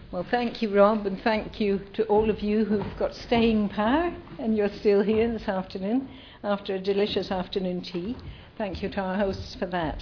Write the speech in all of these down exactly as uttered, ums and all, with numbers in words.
Well, thank you, Rob, and thank you to all of you who've got staying power and you're still here this afternoon after a delicious afternoon tea. Thank you to our hosts for that.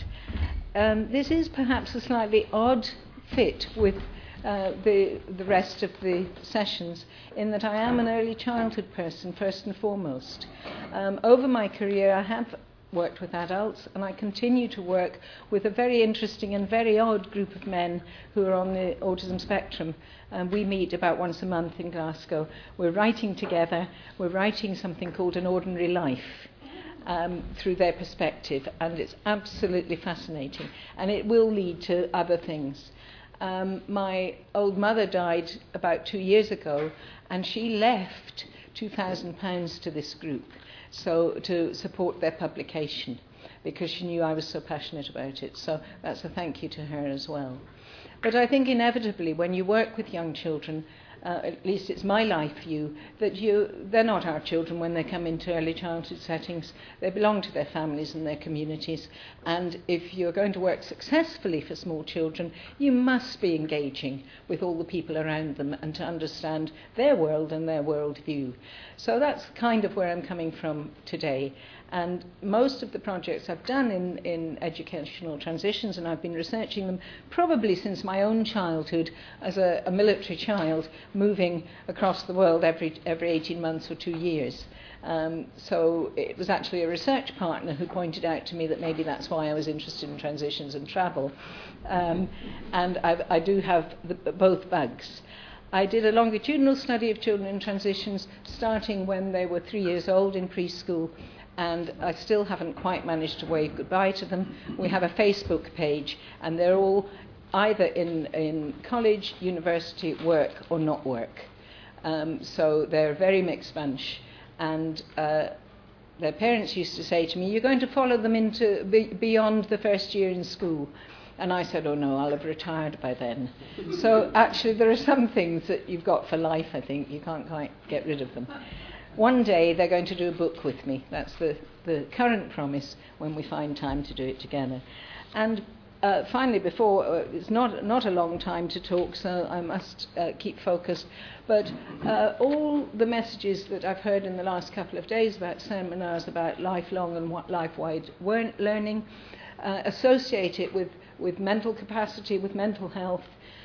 Um, this is perhaps a slightly odd fit with uh, the, the rest of the sessions in that I am an early childhood person, first and foremost. Um, over my career, I have worked with adults, and I continue to work with a very interesting and very odd group of men who are on the autism spectrum. And we meet about once a month in Glasgow. We're writing together. We're writing something called An Ordinary Life um, through their perspective, and it's absolutely fascinating. And it will lead to other things. Um, my old mother died about two years ago, and she left two thousand pounds to this group, so to support their publication, because she knew I was so passionate about it. So that's a thank you to her as well. But I think inevitably when you work with young children, uh, at least it's my life view, that you, they're not our children when they come into early childhood settings. They belong to their families and their communities. And if you're going to work successfully for small children, you must be engaging with all the people around them and to understand their world and their world view. So that's kind of where I'm coming from today. And most of the projects I've done in, in educational transitions, and I've been researching them probably since my own childhood as a, a military child moving across the world every, every eighteen months or two years. Um, so it was actually a research partner who pointed out to me that maybe that's why I was interested in transitions and travel. Um, and I've, I do have the, both bugs. I did a longitudinal study of children in transitions starting when they were three years old in preschool, and I still haven't quite managed to wave goodbye to them. We have a Facebook page, and they're all either in, in college, university, work, or not work. Um, so they're a very mixed bunch. And uh, their parents used to say to me, you're going to follow them into be- beyond the first year in school. And I said, oh no, I'll have retired by then. So actually there are some things that you've got for life, I think. You can't quite get rid of them. One day they're going to do a book with me. That's the, the current promise when we find time to do it together. And uh, finally, before, uh, it's not, not a long time to talk, so I must uh, keep focused. But uh, all the messages that I've heard in the last couple of days about seminars about lifelong and what life-wide learning, uh, associate it with, with mental capacity, with mental health,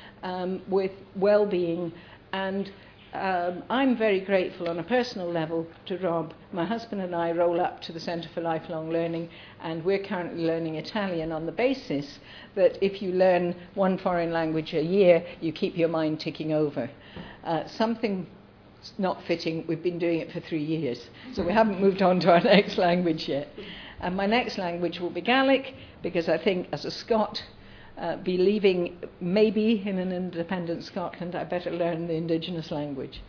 um, with well-being, and Um, I'm very grateful on a personal level to Rob. My husband and I roll up to the Centre for Lifelong Learning, and we're currently learning Italian on the basis that if you learn one foreign language a year, you keep your mind ticking over. Uh, something not fitting, we've been doing it for three years, so we haven't moved on to our next language yet. And my next language will be Gaelic, because I think as a Scot, Uh, be leaving maybe in an independent Scotland, I better learn the indigenous language.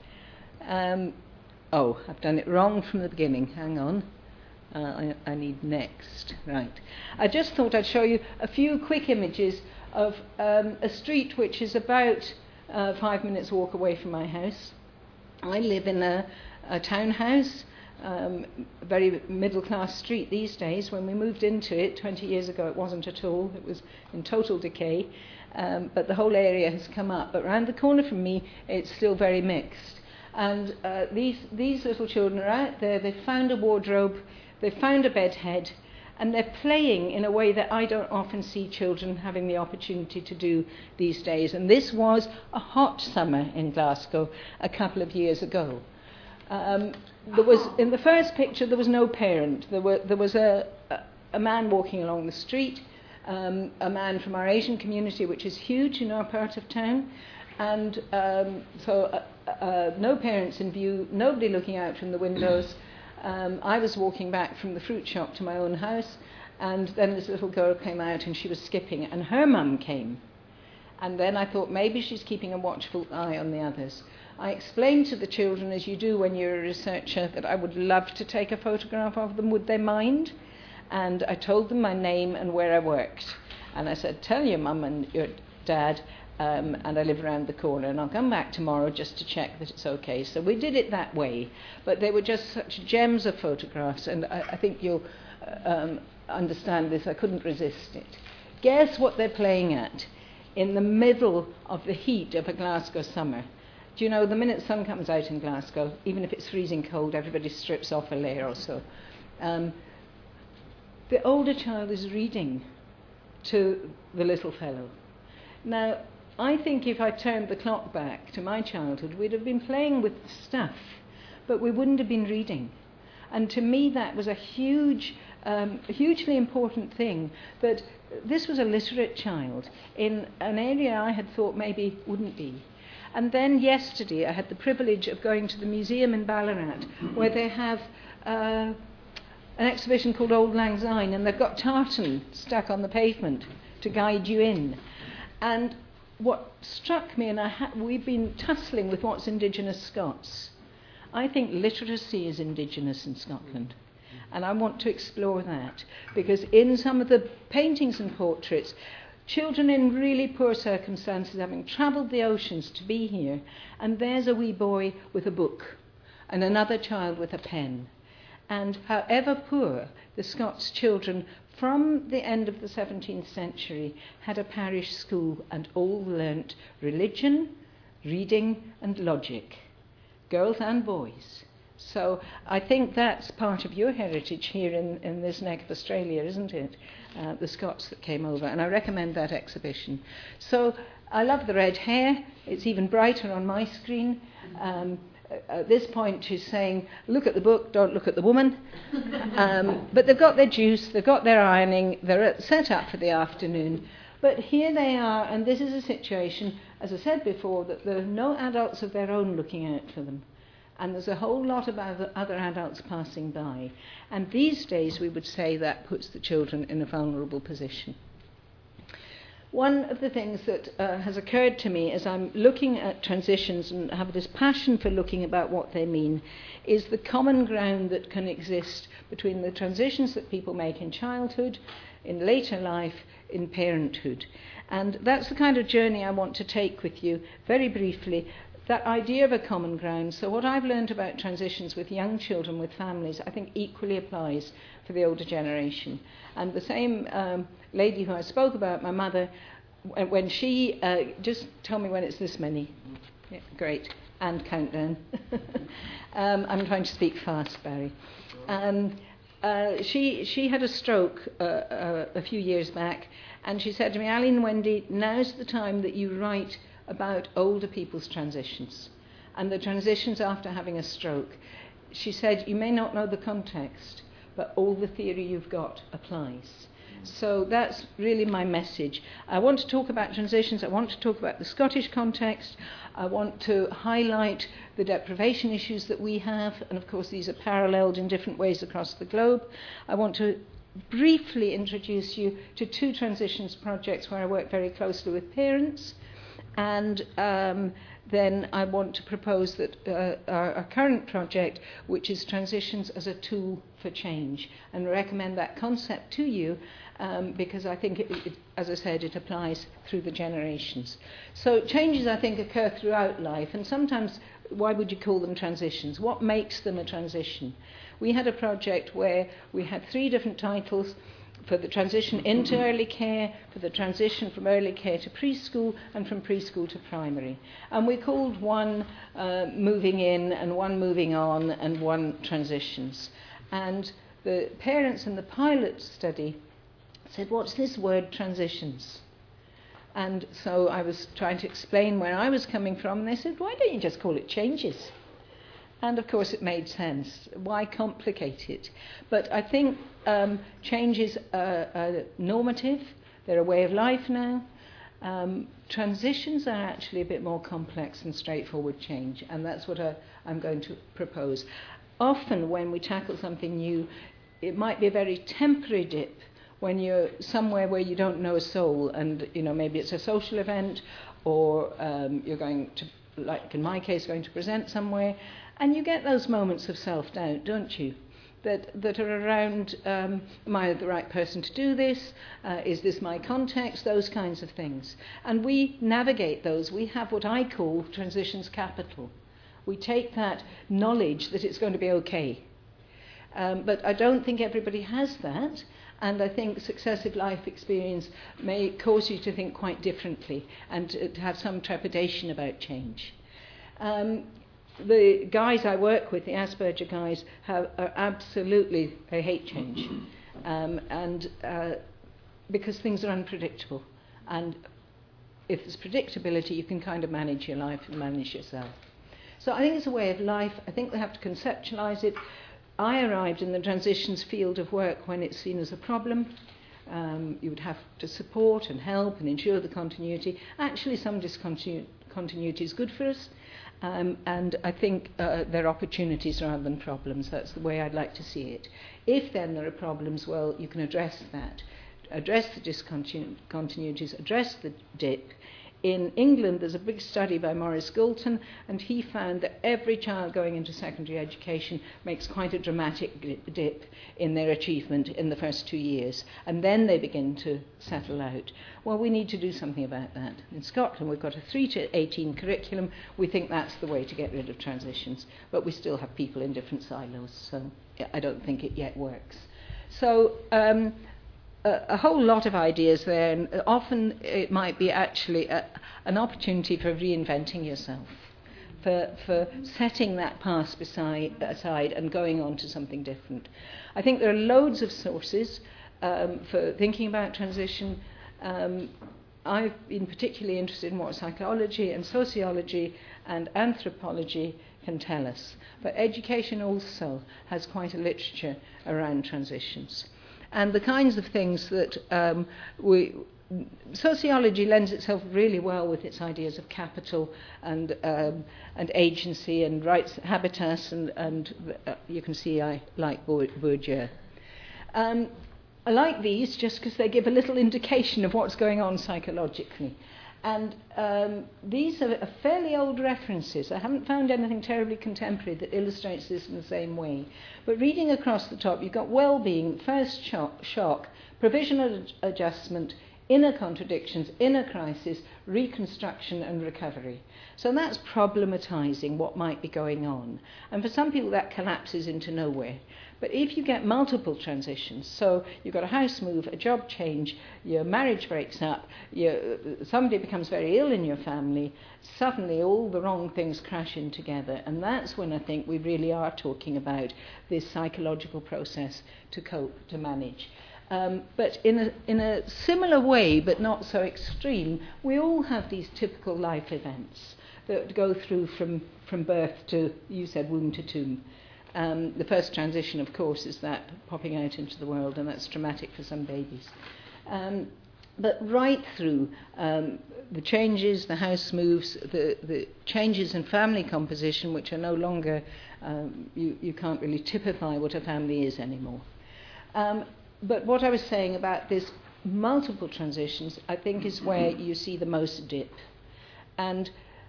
Um, oh, I've done it wrong from the beginning. Hang on. Uh, I, I need next. Right. I just thought I'd show you a few quick images of um, a street which is about uh, five minutes walk away from my house. I live in a, a townhouse. Um, a very middle-class street these days. When we moved into it twenty years ago, it wasn't at all. It was in total decay, um, but the whole area has come up. But round the corner from me, it's still very mixed. And uh, these these little children are out there. They've found a wardrobe, they've found a bed head, and they're playing in a way that I don't often see children having the opportunity to do these days. And this was a hot summer in Glasgow a couple of years ago. Um, there was, in the first picture, there was no parent. There, were, there was a, a, a man walking along the street, um, a man from our Asian community, which is huge in our part of town, and um, so uh, uh, no parents in view, nobody looking out from the windows. Um, I was walking back from the fruit shop to my own house, and then this little girl came out and she was skipping, and her mum came. And then I thought maybe she's keeping a watchful eye on the others. I explained to the children, as you do when you're a researcher, that I would love to take a photograph of them. Would they mind? And I told them my name and where I worked. And I said, tell your mum and your dad, um, and I live around the corner, and I'll come back tomorrow just to check that it's okay. So we did it that way. But they were just such gems of photographs, and I, I think you'll uh, um, understand this. I couldn't resist it. Guess what they're playing at? in the middle of the heat of a Glasgow summer. Do you know, the minute the sun comes out in Glasgow, even if it's freezing cold, everybody strips off a layer or so. Um, the older child is reading to the little fellow. Now, I think if I turned the clock back to my childhood, we'd have been playing with stuff, but we wouldn't have been reading. And to me, that was a huge, um, hugely important thing, that this was a literate child in an area I had thought maybe wouldn't be. And then yesterday, I had the privilege of going to the museum in Ballarat, where they have uh, an exhibition called Old Lang Syne, and they've got tartan stuck on the pavement to guide you in. And what struck me, and I ha- we've been tussling with what's Indigenous Scots. I think literacy is Indigenous in Scotland. And I want to explore that, because in some of the paintings and portraits, children in really poor circumstances having travelled the oceans to be here, and there's a wee boy with a book and another child with a pen. And however poor, the Scots children from the end of the seventeenth century had a parish school and all learnt religion, reading and logic, girls and boys. So I think that's part of your heritage here in, in this neck of Australia, isn't it? Uh, the Scots that came over, and I recommend that exhibition. So I love the red hair. It's even brighter on my screen. Um, at this point she's saying, look at the book, don't look at the woman. Um, but they've got their juice, they've got their ironing, they're set up for the afternoon. But here they are, and this is a situation, as I said before, that there are no adults of their own looking out for them. And there's a whole lot of other adults passing by. And these days we would say that puts the children in a vulnerable position. One of the things that uh, has occurred to me as I'm looking at transitions and have this passion for looking about what they mean is the common ground that can exist between the transitions that people make in childhood, in later life, in parenthood. And that's the kind of journey I want to take with you very briefly. That idea of a common ground. So what I've learned about transitions with young children, with families, I think equally applies for the older generation. And the same um, lady who I spoke about, my mother, when she, uh, just tell me when it's this many. Yeah, great. And countdown. um, I'm trying to speak fast, Barry. Um, uh, she, she had a stroke uh, uh, a few years back, and she said to me, Aline, Wendy, now's the time that you write about older people's transitions and the transitions after having a stroke. She said, you may not know the context, but all the theory you've got applies. So that's really my message. I want to talk about transitions. I want to talk about the Scottish context. I want to highlight the deprivation issues that we have, and of course these are paralleled in different ways across the globe. I want to briefly introduce you to two transitions projects where I work very closely with parents. And um, then I want to propose that uh, our, our current project, which is Transitions as a Tool for Change, and recommend that concept to you um, because I think, it, it, as I said, it applies through the generations. So changes, I think, occur throughout life, and sometimes, why would you call them transitions? What makes them a transition? We had a project where we had three different titles: for the transition into early care, for the transition from early care to preschool, and from preschool to primary. And we called one uh, moving in, and one moving on, and one transitions. And the parents in the pilot study said, what's this word transitions? And so I was trying to explain where I was coming from, and they said, why don't you just call it changes? And of course it made sense. Why complicate it? But I think um, changes are, are normative. They're a way of life now. Um, transitions are actually a bit more complex than straightforward change, and that's what I, I'm going to propose. Often when we tackle something new, it might be a very temporary dip when you're somewhere where you don't know a soul, and you know maybe it's a social event, or um, you're going to, like in my case, going to present somewhere. And you get those moments of self-doubt, don't you, that that are around, um, am I the right person to do this? Uh, is this my context? Those kinds of things. And we navigate those. We have what I call transitions capital. We take that knowledge that it's going to be okay. Um, but I don't think everybody has that. And I think successive life experience may cause you to think quite differently and to, to have some trepidation about change. Um, the guys I work with, the Asperger guys, have, are absolutely, they hate change. Um, and uh, because things are unpredictable. And if there's predictability, you can kind of manage your life and manage yourself. So I think it's a way of life. I think we have to conceptualize it. I arrived in the transitions field of work when it's seen as a problem. Um, you would have to support and help and ensure the continuity. Actually, some discontinuity is good for us. Um, and I think uh, there are opportunities rather than problems. That's the way I'd like to see it. If then there are problems, well, you can address that. Address the discontinuities, address the dip. In England, there's a big study by Maurice Goulton, and he found that every child going into secondary education makes quite a dramatic dip in their achievement in the first two years, and then they begin to settle out. Well, we need to do something about that. In Scotland, we've got a three to eighteen curriculum. We think that's the way to get rid of transitions, but we still have people in different silos, so I don't think it yet works. So, um, a whole lot of ideas there, and often it might be actually a, an opportunity for reinventing yourself, for, for setting that past beside, aside and going on to something different. I think there are loads of sources um, for thinking about transition. Um, I've been particularly interested in what psychology and sociology and anthropology can tell us, but education also has quite a literature around transitions. And the kinds of things that um, we... Sociology lends itself really well with its ideas of capital and um, and agency and rights, habitus, and, and uh, you can see I like Bourdieu. Um, I like these just because they give a little indication of what's going on psychologically. And um, these are fairly old references. I haven't found anything terribly contemporary that illustrates this in the same way. But reading across the top, you've got well-being, first shock, shock provisional ad- adjustment, inner contradictions, inner crisis, reconstruction and recovery. So that's problematizing what might be going on. And for some people that collapses into nowhere. But if you get multiple transitions, so you've got a house move, a job change, your marriage breaks up, your, somebody becomes very ill in your family, suddenly all the wrong things crash in together. And that's when I think we really are talking about this psychological process to cope, to manage. Um, but in a, in a similar way, but not so extreme, we all have these typical life events that go through from, from birth to, you said, womb to tomb. Um, the first transition, of course, is that popping out into the world, and that's traumatic for some babies. Um, but right through um, the changes, the house moves, the, the changes in family composition, which are no longer, um, you, you can't really typify what a family is anymore. Um, but what I was saying about this multiple transitions, I think, is where you see the most dip. And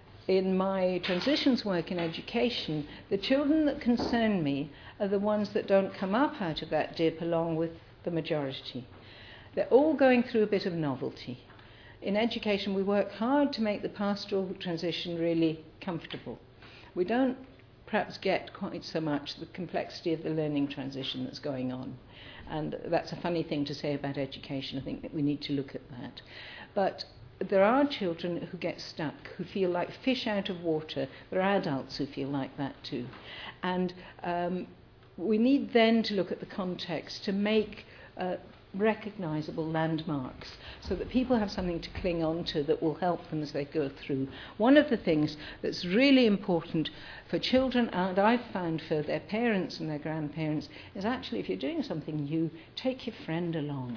in my transitions work in education, the children that concern me are the ones that don't come up out of that dip along with the majority. They're all going through a bit of novelty. In education, we work hard to make the pastoral transition really comfortable. We don't perhaps get quite so much the complexity of the learning transition that's going on. And that's a funny thing to say about education. I think that we need to look at that. But there are children who get stuck, who feel like fish out of water. There are adults who feel like that too. And um, we need then to look at the context to make uh, recognisable landmarks so that people have something to cling on to that will help them as they go through. One of the things that's really important for children, and I've found for their parents and their grandparents, is actually if you're doing something new, take your friend along.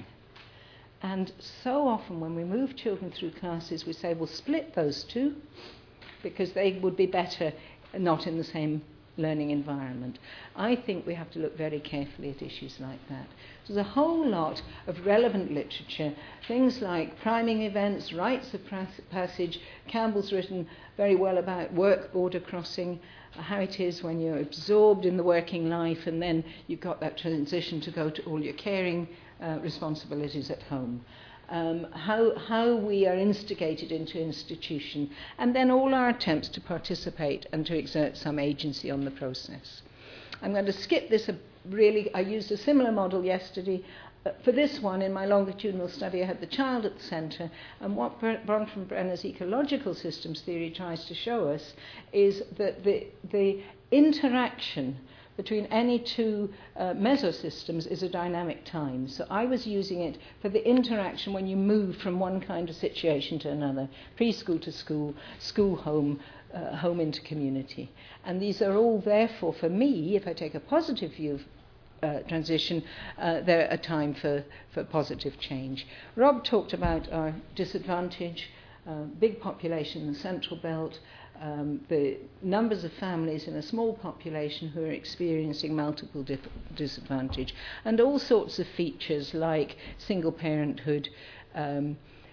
And so often when we move children through classes, we say, we'll split those two because they would be better not in the same learning environment. I think we have to look very carefully at issues like that. There's a whole lot of relevant literature, things like priming events, rites of passage. Campbell's written very well about work border crossing, how it is when you're absorbed in the working life and then you've got that transition to go to all your caring Uh, responsibilities at home, um, how, how we are instigated into institution, and then all our attempts to participate and to exert some agency on the process. I'm going to skip this. Uh, really, I used a similar model yesterday. for this one, in my longitudinal study, I had the child at the centre, and what Bronfenbrenner's ecological systems theory tries to show us is that the, the interaction between any two uh, mesosystems is a dynamic time. So I was using it for the interaction when you move from one kind of situation to another, preschool to school, school home, uh, home into community. And these are all therefore, for me, if I take a positive view of Uh, transition, uh, they're a time for, for positive change. Rob talked about our disadvantage, uh, big population in the Central Belt, um, the numbers of families in a small population who are experiencing multiple dif- disadvantage, and all sorts of features like single parenthood, um,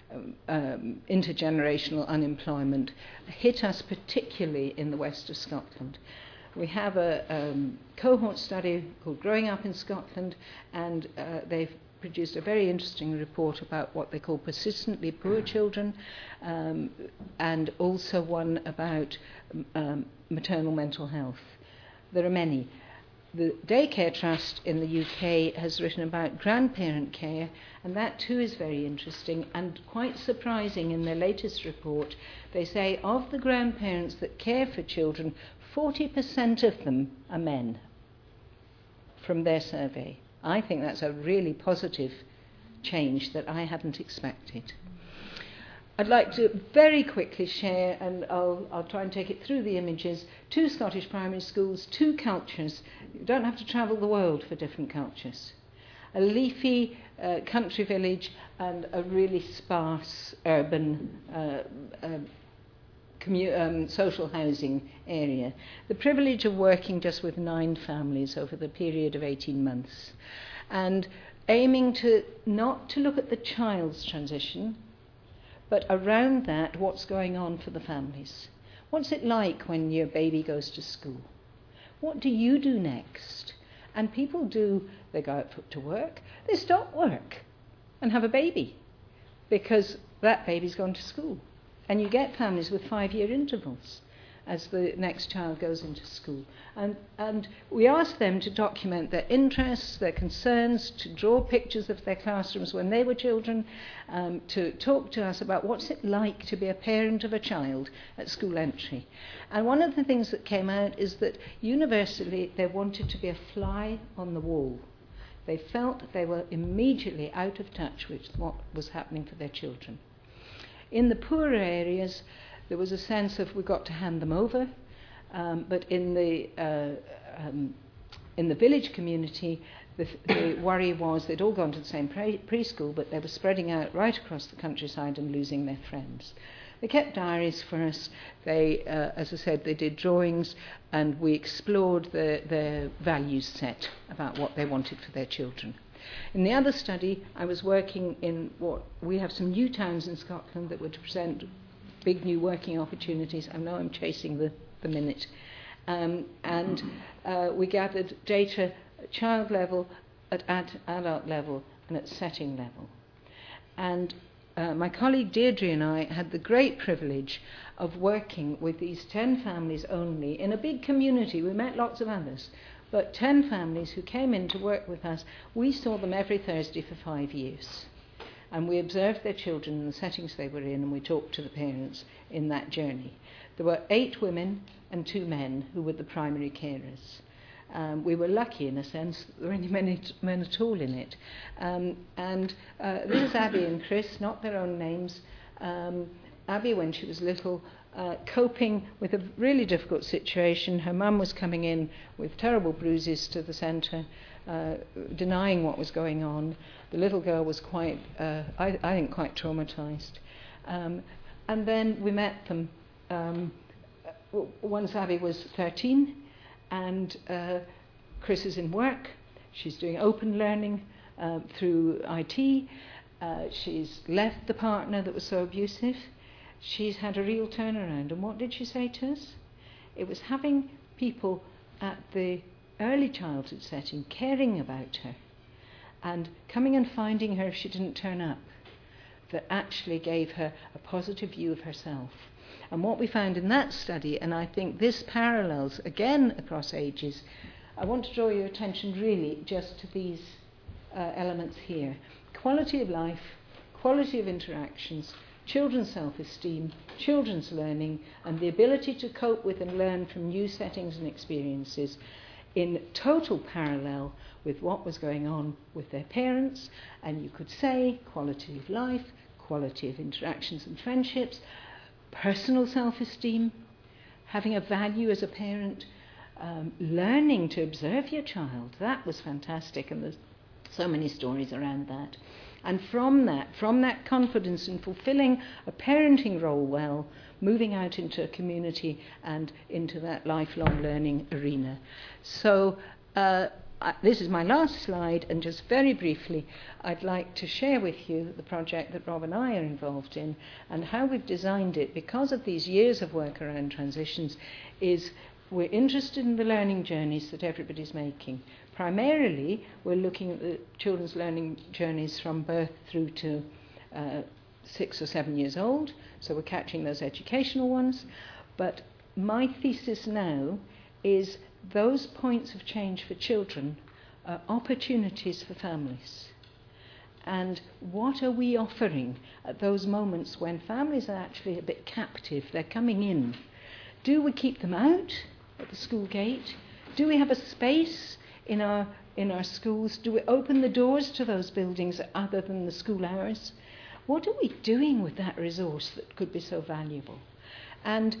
um, intergenerational unemployment hit us particularly in the west of Scotland. We have a um, cohort study called Growing Up in Scotland, and uh, they've produced a very interesting report about what they call persistently poor children, um, and also one about um, maternal mental health. There are many. The Daycare Trust in the U K has written about grandparent care, and that too is very interesting and quite surprising. In their latest report, they say of the grandparents that care for children, forty percent of them are men from their survey. I think that's a really positive change that I hadn't expected. I'd like to very quickly share, and I'll, I'll try and take it through the images, two Scottish primary schools, two cultures. You don't have to travel the world for different cultures. A leafy uh, country village and a really sparse urban uh, uh, commu- um, social housing area. The privilege of working just with nine families over the period of eighteen months, and aiming to not to look at the child's transition, but around that, what's going on for the families. What's it like when your baby goes to school? What do you do next? And people do, they go out to work, they stop work and have a baby because that baby's gone to school. And you get families with five-year intervals as the next child goes into school. And, and we ask them to document their interests, their concerns, to draw pictures of their classrooms when they were children, um, to talk to us about what's it like to be a parent of a child at school entry. And one of the things that came out is that universally they wanted to be a fly on the wall. They felt they were immediately out of touch with what was happening for their children. In the poorer areas, there was a sense of we've got to hand them over, um, but in the uh, um, in the village community, the, the worry was they'd all gone to the same pre- preschool, but they were spreading out right across the countryside and losing their friends. They kept diaries for us. They, uh, as I said, they did drawings, and we explored the, their values set about what they wanted for their children. In the other study, I was working in what we have some new towns in Scotland that were to present big new working opportunities. I know I'm chasing the, the minute. Um, and uh, we gathered data at child level, at ad- adult level, and at setting level. And uh, my colleague Deirdre and I had the great privilege of working with these ten families only in a big community. We met lots of others, but ten families who came in to work with us. We saw them every Thursday for five years. And we observed their children in the settings they were in, and we talked to the parents in that journey. There were eight women and two men who were the primary carers. Um, we were lucky in a sense that there were any men, men at all in it. Um, and uh, this is Abby and Chris, not their own names. Um, Abby, when she was little, uh, coping with a really difficult situation. Her mum was coming in with terrible bruises to the centre, uh, denying what was going on. The little girl was quite, uh, I, I think, quite traumatised. Um, and then we met them um, once Abby was thirteen, and uh, Chris is in work. She's doing open learning uh, through I T. Uh, she's left the partner that was so abusive. She's had a real turnaround. And what did she say to us? It was having people at the early childhood setting caring about her and coming and finding her if she didn't turn up, that actually gave her a positive view of herself. And what we found in that study, and I think this parallels again across ages, I want to draw your attention really just to these uh, elements here. Quality of life, quality of interactions, children's self-esteem, children's learning, and the ability to cope with and learn from new settings and experiences in total parallel with what was going on with their parents. And you could say quality of life, quality of interactions and friendships, personal self-esteem, having a value as a parent, um, learning to observe your child. That was fantastic, and there's so many stories around that. And from that, from that confidence in fulfilling a parenting role well, moving out into a community and into that lifelong learning arena. So uh, I, this is my last slide, and just very briefly, I'd like to share with you the project that Rob and I are involved in, and how we've designed it because of these years of work around transitions. Is we're interested in the learning journeys that everybody's making. Primarily, we're looking at the children's learning journeys from birth through to uh, six or seven years old, so we're catching those educational ones. But my thesis now is those points of change for children are opportunities for families. And what are we offering at those moments when families are actually a bit captive, they're coming in? Do we keep them out at the school gate? Do we have a space in our in our schools? Do we open the doors to those buildings other than the school hours? What are we doing with that resource that could be so valuable? And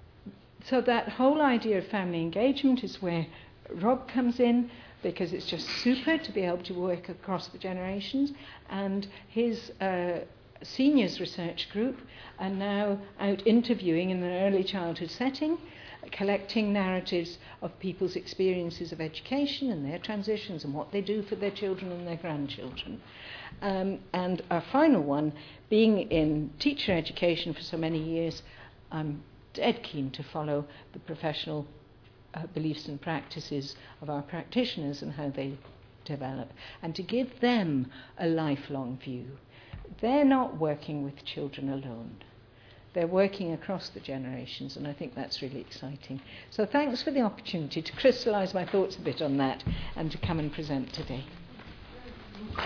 so that whole idea of family engagement is where Rob comes in, because it's just super to be able to work across the generations. And his uh, seniors research group are now out interviewing in an early childhood setting, collecting narratives of people's experiences of education and their transitions and what they do for their children and their grandchildren. Um, and our final one, being in teacher education for so many years, I'm dead keen to follow the professional uh, beliefs and practices of our practitioners and how they develop, and to give them a lifelong view. They're not working with children alone. They're working across the generations, and I think that's really exciting. So thanks for the opportunity to crystallise my thoughts a bit on that and to come and present today.